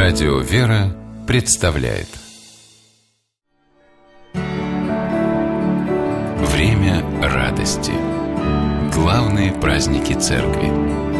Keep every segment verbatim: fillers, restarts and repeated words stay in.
Радио «Вера» представляет Время радости. Главные праздники Церкви.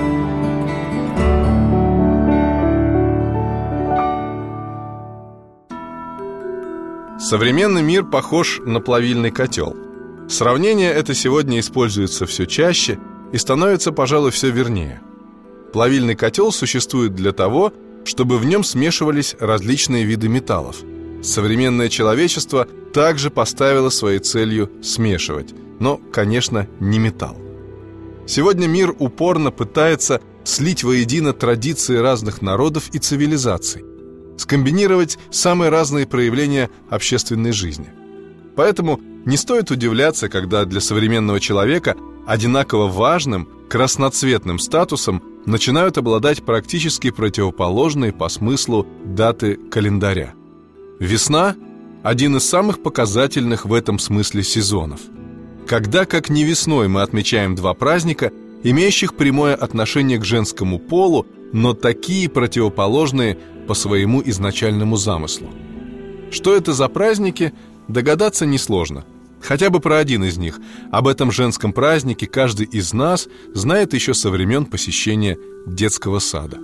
Современный мир похож на плавильный котел. Сравнение это сегодня используется все чаще и становится, пожалуй, все вернее. Плавильный котел существует для того, чтобы в нем смешивались различные виды металлов. Современное человечество также поставило своей целью смешивать, но, конечно, не металл. Сегодня мир упорно пытается слить воедино традиции разных народов и цивилизаций, скомбинировать самые разные проявления общественной жизни. Поэтому не стоит удивляться, когда для современного человека одинаково важным красноцветным статусом начинают обладать практически противоположные по смыслу даты календаря. Весна – один из самых показательных в этом смысле сезонов. Когда, как не весной, мы отмечаем два праздника, имеющих прямое отношение к женскому полу, но такие противоположные по своему изначальному замыслу. Что это за праздники, догадаться несложно. Хотя бы про один из них. Об этом женском празднике каждый из нас знает еще со времен посещения детского сада.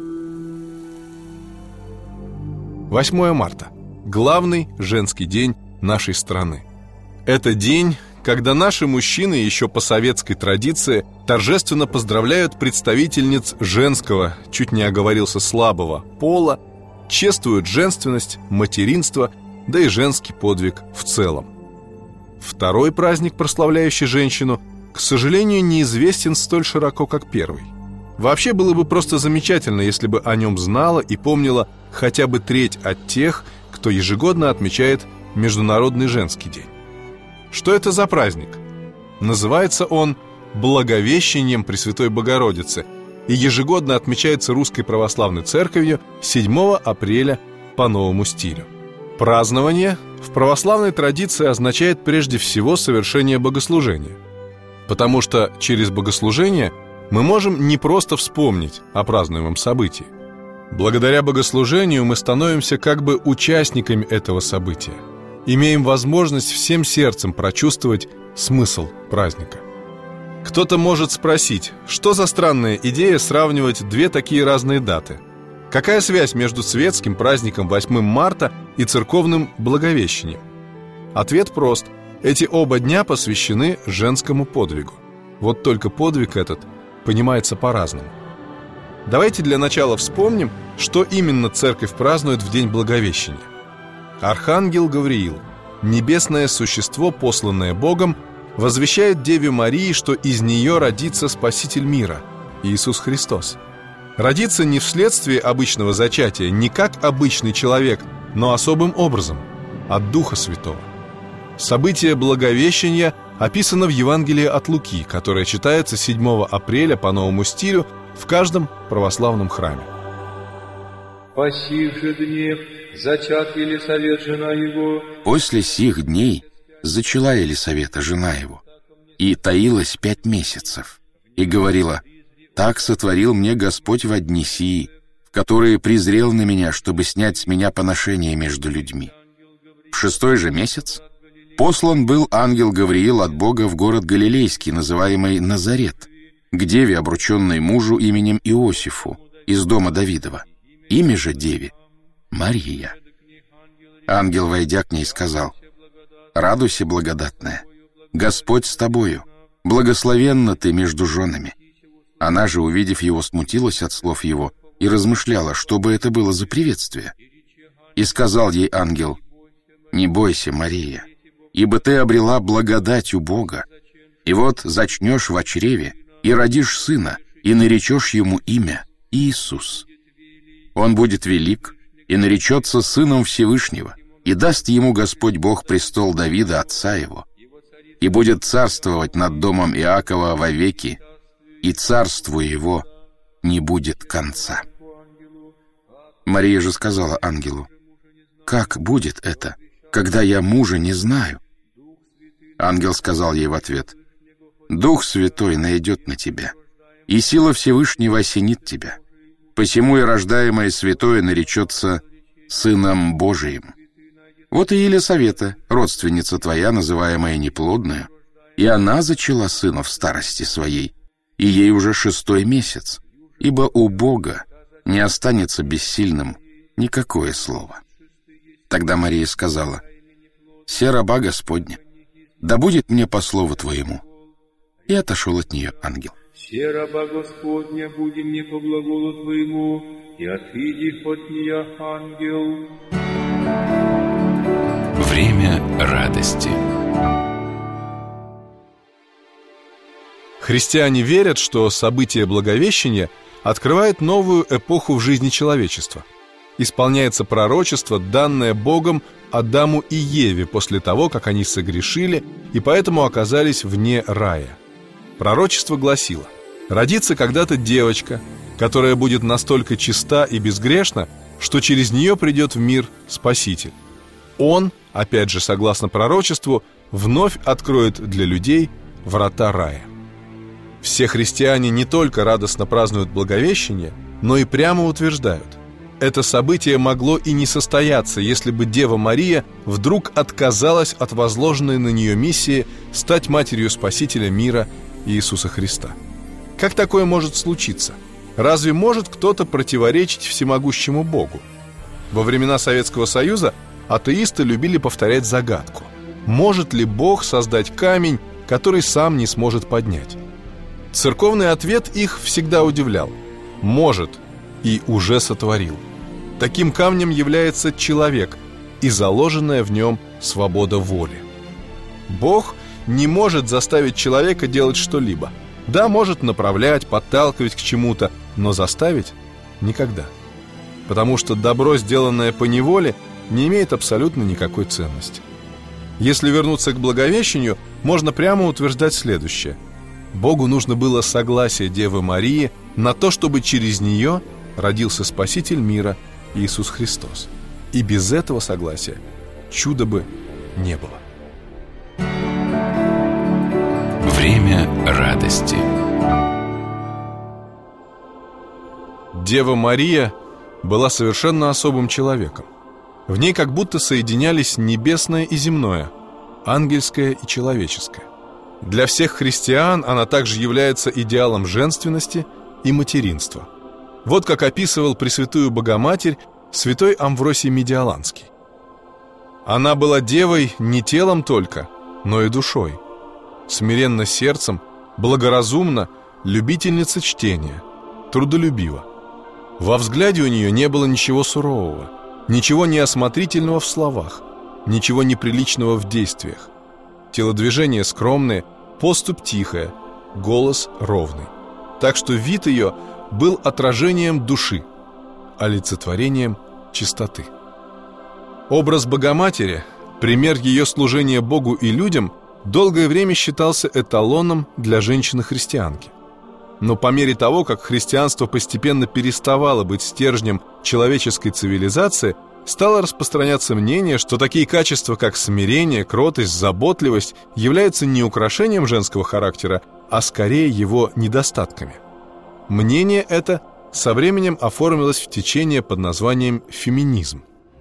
восьмое марта. Главный женский день нашей страны. Это день, когда наши мужчины еще по советской традиции торжественно поздравляют представительниц женского, чуть не оговорился слабого, пола, чествуют женственность, материнство, да и женский подвиг в целом. Второй праздник, прославляющий женщину, к сожалению, неизвестен столь широко, как первый. Вообще было бы просто замечательно, если бы о нем знала и помнила хотя бы треть от тех, кто ежегодно отмечает Международный женский день. Что это за праздник? Называется он Благовещением Пресвятой Богородицы и ежегодно отмечается Русской Православной Церковью седьмого апреля по новому стилю. Празднование в православной традиции означает прежде всего совершение богослужения, потому что через богослужение мы можем не просто вспомнить о празднуемом событии. Благодаря богослужению мы становимся как бы участниками этого события, имеем возможность всем сердцем прочувствовать смысл праздника. Кто-то может спросить, что за странная идея сравнивать две такие разные даты? Какая связь между светским праздником восьмое марта и церковным Благовещением? Ответ прост. Эти оба дня посвящены женскому подвигу. Вот только подвиг этот понимается по-разному. Давайте для начала вспомним, что именно церковь празднует в день Благовещения. Архангел Гавриил, небесное существо, посланное Богом, возвещает Деве Марии, что из нее родится Спаситель мира, Иисус Христос. Родится не вследствие обычного зачатия, не как обычный человек, но особым образом, от Духа Святого. Событие Благовещения описано в Евангелии от Луки, которое читается седьмого апреля по новому стилю в каждом православном храме. По сих же днях зачат Елисавет, жена его. После сих дней зачала Елисавета, жена его, и таилась пять месяцев, и говорила: «Так сотворил мне Господь во дни сии, в которые презрел на меня, чтобы снять с меня поношение между людьми». В шестой же месяц послан был ангел Гавриил от Бога в город Галилейский, называемый Назарет, к деве, обрученной мужу именем Иосифу, из дома Давидова. Имя же деве — Мария. Ангел, войдя к ней, сказал: «Радуйся, благодатная, Господь с тобою, благословенна ты между женами». Она же, увидев его, смутилась от слов его и размышляла, что бы это было за приветствие. И сказал ей ангел: «Не бойся, Мария, ибо ты обрела благодать у Бога, и вот зачнешь во чреве, и родишь сына, и наречешь ему имя Иисус. Он будет велик, и наречется сыном Всевышнего, и даст ему Господь Бог престол Давида, отца его, и будет царствовать над домом Иакова вовеки, и царству его не будет конца». Мария же сказала ангелу: «Как будет это, когда я мужа не знаю?» Ангел сказал ей в ответ: «Дух Святой найдет на тебя, и сила Всевышнего осенит тебя. Посему и рождаемое святое наречется Сыном Божиим. Вот и Елисавета, родственница твоя, называемая неплодная, и она зачала сына в старости своей, и ей уже шестой месяц, ибо у Бога не останется бессильным никакое слово». Тогда Мария сказала: «Се раба Господня, да будет мне по слову твоему». И отошел от нее ангел. «Се раба Господня, буди мне по глаголу твоему, и отыди от меня ангел». Время радости. Христиане верят, что событие Благовещения открывает новую эпоху в жизни человечества. Исполняется пророчество, данное Богом Адаму и Еве после того, как они согрешили и поэтому оказались вне рая. Пророчество гласило: родится когда-то девочка, которая будет настолько чиста и безгрешна, что через нее придет в мир Спаситель. Он, опять же согласно пророчеству, вновь откроет для людей врата рая. Все христиане не только радостно празднуют Благовещение, но и прямо утверждают: это событие могло и не состояться, если бы Дева Мария вдруг отказалась от возложенной на нее миссии стать матерью Спасителя мира Иисуса Христа. Как такое может случиться? Разве может кто-то противоречить всемогущему Богу? Во времена Советского Союза атеисты любили повторять загадку: может ли Бог создать камень, который сам не сможет поднять? Церковный ответ их всегда удивлял: может и уже сотворил. Таким камнем является человек и заложенная в нем свобода воли. Бог не может заставить человека делать что-либо. Да, может направлять, подталкивать к чему-то, но заставить — никогда. Потому что добро, сделанное по неволе, не имеет абсолютно никакой ценности. Если вернуться к Благовещению, можно прямо утверждать следующее: Богу нужно было согласие Девы Марии на то, чтобы через нее родился Спаситель мира Иисус Христос. И без этого согласия чуда бы не было. Время радости. Дева Мария была совершенно особым человеком. В ней как будто соединялись небесное и земное, ангельское и человеческое. Для всех христиан она также является идеалом женственности и материнства. Вот как описывал Пресвятую Богоматерь святой Амвросий Медиаланский: «Она была девой не телом только, но и душой, смиренно сердцем, благоразумна, любительница чтения, трудолюбива. Во взгляде у нее не было ничего сурового, ничего неосмотрительного в словах, ничего неприличного в действиях. Телодвижения скромные, поступь тихая, голос ровный. Так что вид ее был отражением души, олицетворением чистоты». Образ Богоматери, пример ее служения Богу и людям, долгое время считался эталоном для женщины-христианки. Но по мере того, как христианство постепенно переставало быть стержнем человеческой цивилизации, стало распространяться мнение, что такие качества, как смирение, кротость, заботливость, являются не украшением женского характера, а скорее его недостатками. Мнение это со временем оформилось в течение под названием феминизм.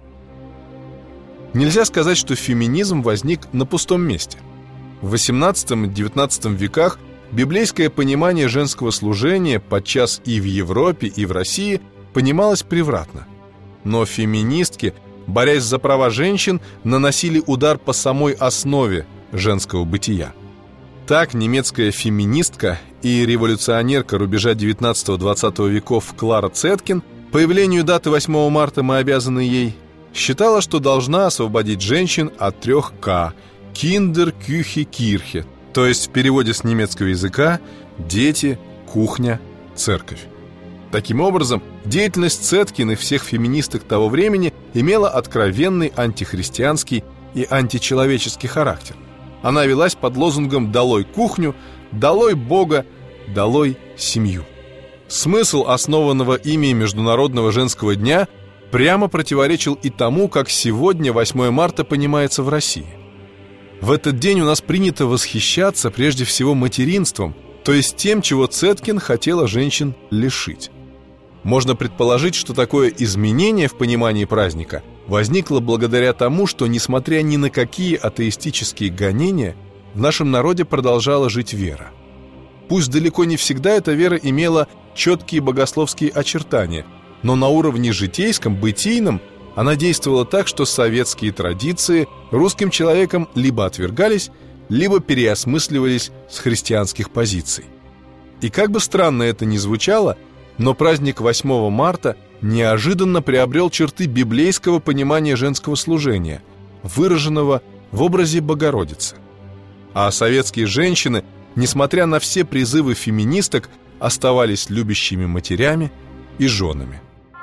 Нельзя сказать, что феминизм возник на пустом месте. В восемнадцатом и девятнадцатом веках библейское понимание женского служения подчас и в Европе, и в России понималось превратно. Но феминистки, борясь за права женщин, наносили удар по самой основе женского бытия. Так немецкая феминистка и революционерка рубежа девятнадцатого-двадцатого веков Клара Цеткин, появлению даты восьмого марта мы обязаны ей, считала, что должна освободить женщин от трех «К» – «Kinder, Küche, Kirche», то есть в переводе с немецкого языка «дети, кухня, церковь». Таким образом, деятельность Цеткин и всех феминисток того времени имела откровенный антихристианский и античеловеческий характер. Она велась под лозунгом «Долой кухню», «Долой Бога», «Долой семью». Смысл основанного ими Международного женского дня прямо противоречил и тому, как сегодня восьмое марта понимается в России. В этот день у нас принято восхищаться прежде всего материнством, то есть тем, чего Цеткин хотела женщин лишить. Можно предположить, что такое изменение в понимании праздника возникло благодаря тому, что, несмотря ни на какие атеистические гонения, в нашем народе продолжала жить вера. Пусть далеко не всегда эта вера имела четкие богословские очертания, но на уровне житейском, бытийном она действовала так, что советские традиции русским человеком либо отвергались, либо переосмысливались с христианских позиций. И как бы странно это ни звучало, но праздник восьмого марта неожиданно приобрел черты библейского понимания женского служения, выраженного в образе Богородицы. А советские женщины, несмотря на все призывы феминисток, оставались любящими матерями и женами.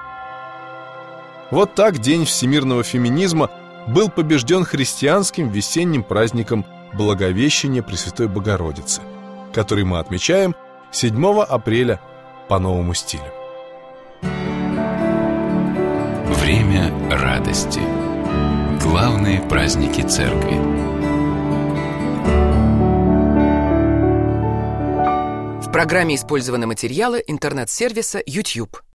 Вот так день всемирного феминизма был побежден христианским весенним праздником Благовещения Пресвятой Богородицы, который мы отмечаем седьмого апреля по новому стилю. Время радости. Главные праздники Церкви. В программе использованы материалы интернет-сервиса YouTube.